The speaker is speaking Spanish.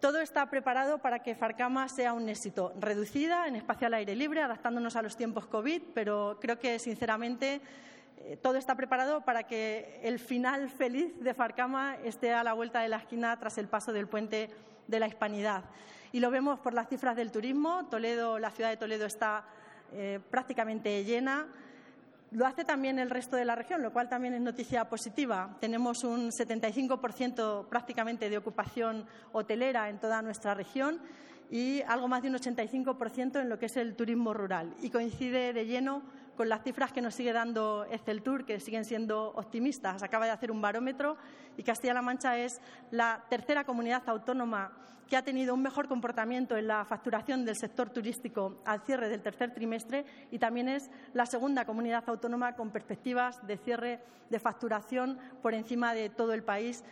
Todo está preparado para que Farcama sea un éxito. Reducida, en espacio al aire libre, adaptándonos a los tiempos COVID, pero creo que, sinceramente, todo está preparado para que el final feliz de Farcama esté a la vuelta de la esquina tras el paso del puente de la Hispanidad. Y lo vemos por las cifras del turismo. Toledo, la ciudad de Toledo está prácticamente llena. Lo hace también el resto de la región, lo cual también es noticia positiva. Tenemos un 75% prácticamente de ocupación hotelera en toda nuestra región y algo más de un 85% en lo que es el turismo rural. Y coincide de lleno con las cifras que nos sigue dando Exceltur, que siguen siendo optimistas. Acaba de hacer un barómetro y Castilla-La Mancha es la tercera comunidad autónoma que ha tenido un mejor comportamiento en la facturación del sector turístico al cierre del tercer trimestre y también es la segunda comunidad autónoma con perspectivas de cierre de facturación por encima de todo el país